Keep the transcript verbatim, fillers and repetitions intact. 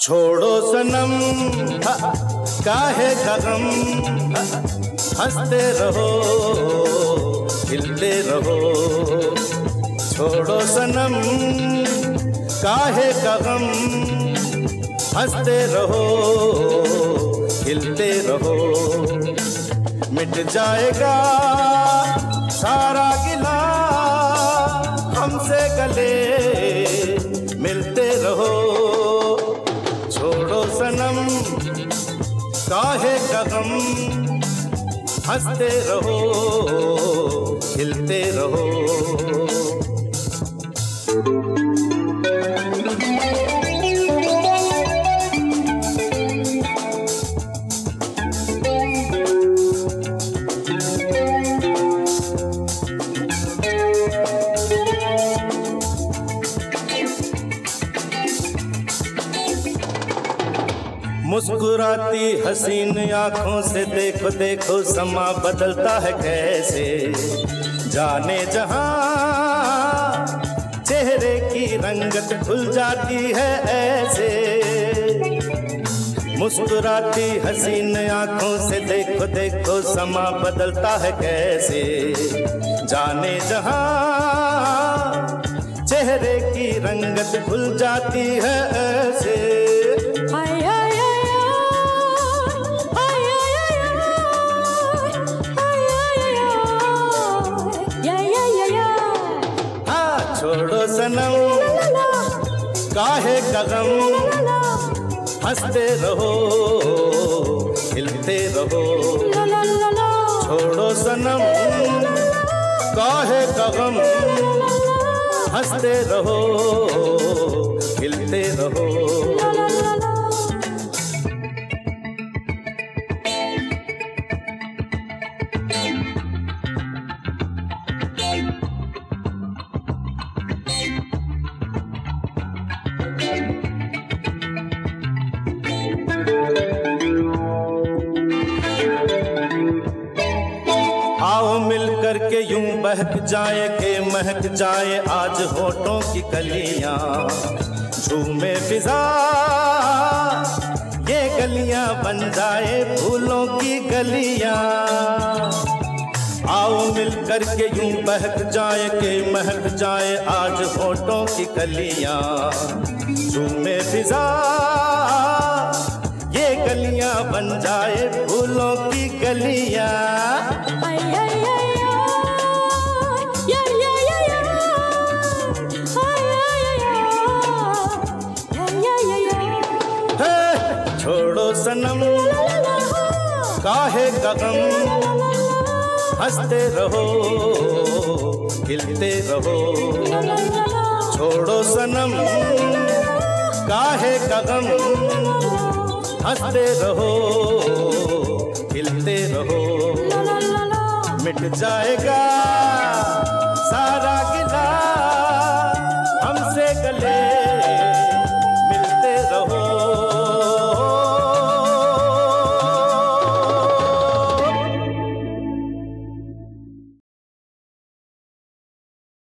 छोड़ो सनम काहे का गम, हंसते रहो खिलते रहो। छोड़ो सनम काहे का गम, हंसते रहो खिलते रहो। मिट जाएगा सारा गिला, हमसे गले मिलते रहो। छोड़ो सनम काहे का गम, हंसते रहो खिलते रहो। मुस्कुराती हसीन आंखों से देखो देखो समा बदलता है कैसे। जाने जहां चेहरे की रंगत खुल जाती है ऐसे। मुस्कुराती हसीन आंखों से देखो देखो समा बदलता है कैसे। जाने जहां चेहरे की रंगत खुल जाती है ऐसे। छोड़ो सनम काहे का गम, हंसते रहो खिलते रहो। छोड़ो सनम काहे का गम, हंसते रहो खिलते रहो। आओ मिल करके यूं बहक जाए के महक जाए आज होठों की कलियां। झूमे फिजा ये गलियां बन जाए फूलों की गलियां। आओ मिल करके यूं बहक जाए के महक जाए आज होठों की कलियां। झूमे फिजा ये गलियां बन जाए फूलों की गलियां। छोड़ो सनम काहे का गम, हंसते रहो खिलते रहो। छोड़ो सनम काहे का गम, हंसते रहो खिलते रहो। मिट जाएगा सारा गिला, हमसे गले